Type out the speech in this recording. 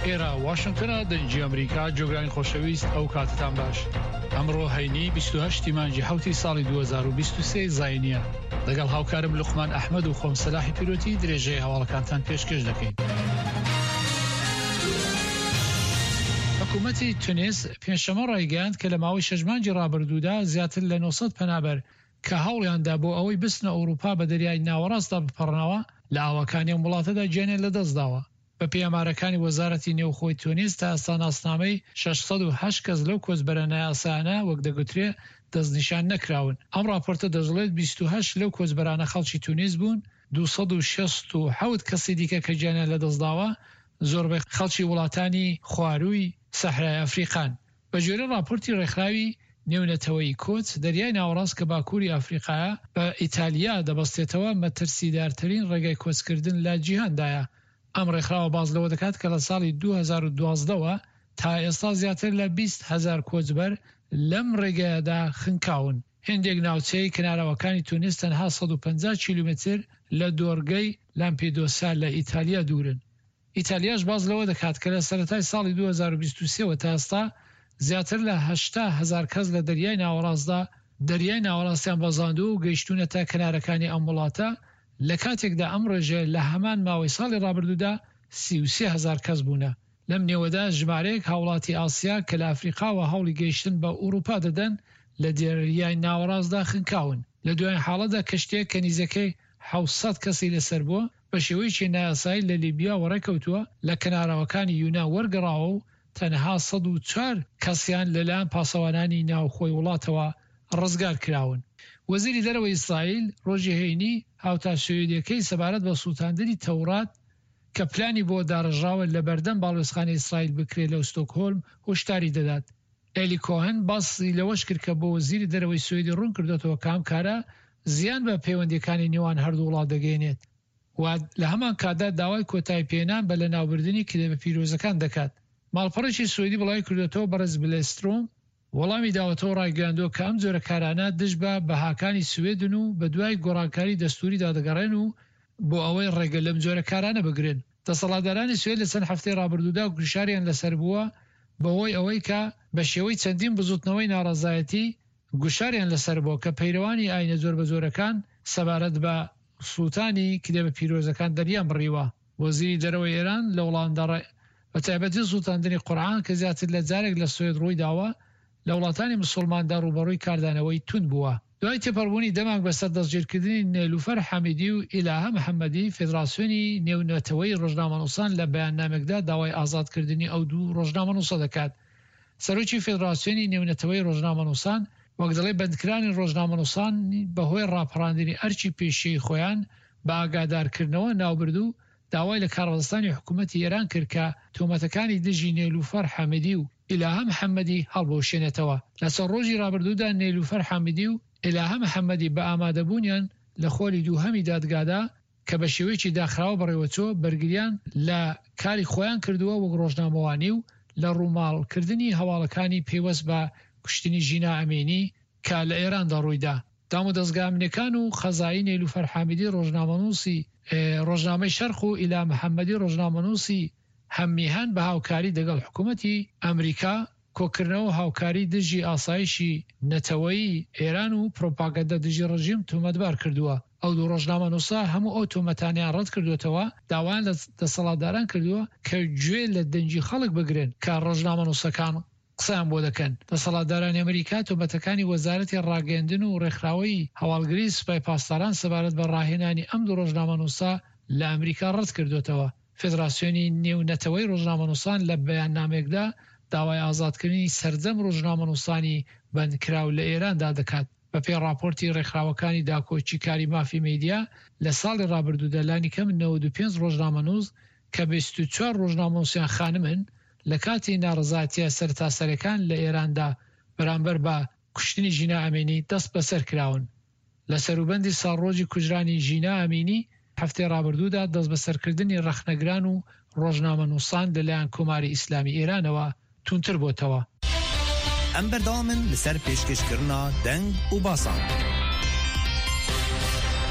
ئێرە واشنگتنە دەنجی ئەمریکا جۆگرانی خۆشەویست ئەو کاتتان باش. ئەمڕۆ هەینی 28 مانگی حوتی ساڵی 2023 زاینیە. لەگەڵ هاوکارم لوقمان ئەحمەد و خۆم سەلاحی پیرۆتی درێژەی هەواڵەکانتان پێشکەش دەکەین. حکوومەتی تونس پێنجشەمە ڕایگەیاند کە لە ماوەی 6 مانگی ڕابردوودا زیاتر لە 900 پەنابەر کە هەوڵیاندا بۆ ئەوەی بچنە ئەوروپا بە دەریای ناوەڕاستدا بپەڕنەوە لە ئاوەکانی ئەم وڵاتەدا گیانیان لەدەستداوە. بە پێمارەکانی وەزارەتی نێوخۆی تونس تا ئێستا ناسنامەی 608 کەس لەو کۆچبەرە نایاسایانە وەک دەگوترێ دەستنیشان نەکراون. ئەم راپۆرتە دەژڵێت 28 لەو کۆچبەرانە خەڵکی تونس بوون، 267 کەسی دیکە کە گیانیان لەدەستداوە زۆربەی خەڵکی وڵاتانی خوارووی سەحرای ئەفریقان. بە جۆرە راپۆرتی ڕێکخراوی نێونەتەوەی کۆچ دەریای ناوەڕاست کە باکووری ئەفریقایە بە ئیتالیا دەبەستێتەوە مەترسیدارترین ڕێگای کۆچکردن لە جیهاندایە. ئەم ڕێکخراوە باز لەوە دەکات کە لە ساڵی 2012ەوە تا ئێستا زیاتر لە 20,000 کۆچبەر لەم ڕێگەیەدا خنکاون. هێندێک ناوچەی کنارەوەکانی تونس تەنها 150 کیلومتر لە دۆرگەی لامپێدۆسا لە ئیتالیا دوورن. ئیتالیاش باز لەوە دەکات کە لە سەرەتای ساڵی 2023 تا ئێستا زیاتر لە 80,000 کەس لە دەریای ناوەڕاستیان بەزاندووە و گەیشتونەتە کنارەکانی ئەم وڵاتە، لە کاتێکدا ئەم ڕێژە لە هەمان ماوەی ساڵی ڕابردوودا 33,000 کەس بوونە. لەم نێوەدا ژمارەیەک هاوڵاتی ئاسیا کە لە ئەفریقاوە هەوڵی گەیشتن بە ئوروپا دەدەن لە دەریای ناوەڕاستدا خنکاون. لە دوای حاڵەدا کەشتێک کە نزیکەی 700 کەسی لەسەر بووە بە شێوەیەکی نایاسایی لە لیبیا وەڕێکەوتووە لە کنارەوەکانی یونان وەرگەڕاوە و تەنها 104 کەسیان لەلایەن پاسەوانانی ناوخۆی وڵاتەوە ڕزگار کراون. وەزیری دەرەوەی ئیسرائیل ڕۆژی هەینی هاوتاشۆیەکەی سەبارەت بە سووتاندنی تەورات کە پلانی بۆ داڕژاوە لە بەردەم باڵوێزخانەی ئیسرائیل بکرێت لە ستۆکهۆلم هۆشداری دەدات. ئێلی کۆهن باسی لەوەش کرد کە بۆ وەزیری دەرەوەی سوێدی ڕوون کردوێتەوە کام کارە زیان بە پەیوەندیەکانی نێوان هەردوو وڵات دەگەێنێت و لە هەمان کاتدا داوای کۆتایی پێنان بە لە ناوبردننی کتێبە پیرۆزەکان دەکات. ماڵپەڕێکی سوێدی بڵاوی کردوێتەوە بەرز بلێسترۆم وەڵامی داوەتەوە ڕایگەاندووە کە ئەم جۆرە کارانە دژ بە بەهاکانی سوێدن و بە دوای گۆڕانکاری دەستوری دادەگەڕێن و بۆ ئەوەی ڕێگە لەم جۆرە کارانە بگرن. دەسەڵاتدارانی سوێد لە چەند هەفتەی ڕابردوودا گوشاریان لەسەر بووە بەهۆی ئەوەی کە بە شێوەی چەندین بزوتنەوەی ناڕەزایەتی گوشاریان لەسەر بووە کە پەیرەوانی ئاینە زۆر بە زۆرەکان سەبارەت بە سووتانی کتێبە پیرۆزەکان دەریان بڕیوە. وەزیری دەرەوەی ئێران لە وڵامدا بە تایبەتی سووتاندنی قورئان کە زیاتر لە جارێک لە سوێد ڕووی داوە لە وڵاتانی مسلماندا ڕوبەڕووی کاردانەوەی تون بووە. دوای تێپەڕبوونی دەمانگ بەسەر دەستگیرکردنی نیلوفەر حەمیدی و ئیلاهە محەممەدی، فێدراسیۆنی نێونەتەوەی ڕۆژنامەنووسان لە بەیاننامێکدا داوای ئازادکردنی ئەو دوو ڕۆژنامەنووسە دەکات. سەرۆکی فێدراسیۆنی نێونەتەوەی ڕۆژنامەنووسان وەک دەڵێ بەندکرانی ڕۆژنامەنووسان بەهۆی ڕاپەڕاندنی ئەرچی پێشەی خۆیان بە ئاگادارکردنەوە ناوبردوو داوای لە کارڕستانی حکوومەتی ئێران کرد کە تۆمەتەکانی دژی نیلوفەر حەمیدی و ئیلاهە محەممەدی هەڵبۆشێنێتەوە. لە سەر ڕۆژی ڕابردوودا نیلوفەر حەمیدی و ئیلاهە محەممەدی بە ئامادەبوونیان لە خۆری دووهەمی دادگادا کە بە شێوەیەکی داخراوە بەڕێوەچۆ بەرگریان لە کاری خۆیان کردووە وەک ڕۆژنامەوانی و لە ڕووماڵکردنی هەواڵەکانی پێوەست بە کوشتنی ژینا ئەمینی کە لە ئێراندا ڕوویدا. دام و دەستگامنەکان و خەزایی نیلوفەر حەمیدی ڕۆژنامەنووسی ڕۆژنامەی شەرق و ئیلا محەممەدی ڕۆژنامەنووسی هەممیهان بە هاوکاری دەگەڵ حکوومەتی ئەمریکا کۆکردنەوە هاوکاری دژی ئاسایشی نەتەوەیی ئێران و پرۆپاگەندە دژی ڕژیم تۆمەتبار کردووە. ئەو دوو ڕۆژنامەنووسا هەموو ئەو تۆمەتانیان ڕەت کردوێتەوە، داوایان لە دەسەڵاتداران کردووە کە گوێ لە دەنجی خەڵک بگرن کە ڕۆژنامەنووسەکان قسەیان بۆ دەکەن. دەسەڵاتدارانی ئەمریکا تۆمەتەکانی وەزارەتی ڕاگەیاندن و ڕێکخراوەی هەواڵگری سوپای پاسداران سەبارەت بە ڕاهێنانی ئەم دوو ڕۆژنامەنووسا لە ئەمریکا ڕەت کردوێتەوە. فێدراسیۆنی نێونەتەوەی ڕۆژنامەنووسان لە بەیاننامێکدا داوای ئازادکردنی سەرجەم ڕۆژنامەنووسانی بەندکراو لە ئێراندا دەکات. بەپێی راپۆرتی ڕێکخراوەکانی داکۆچی کاری مافی میدیا لە ساڵی ڕابردوودا لانی کەم 95 ڕۆژنامەنووس کە 24 ڕۆژنامەنووسیان خانمن لە کاتی ناڕزایەتیە سەرتاسەرەکان لە ئێراندا بەرامبەر بە کوشتنی ژینا ئەمینی دەست بەسەر کراون. لە سەروبەندی ساڵڕۆژی کوژرانی ژینا ئەمینی هەفتەی ڕابردوودا دەست بەسەرکردنی ڕەخنەگران و ڕۆژنامەنووسان لەلایەن کۆماری ئیسلامی ئێرانەوە تونتر بۆتەوە. ئەم بەردەوامن لەسەر پێشکەشکردنا دەنگ و باسان.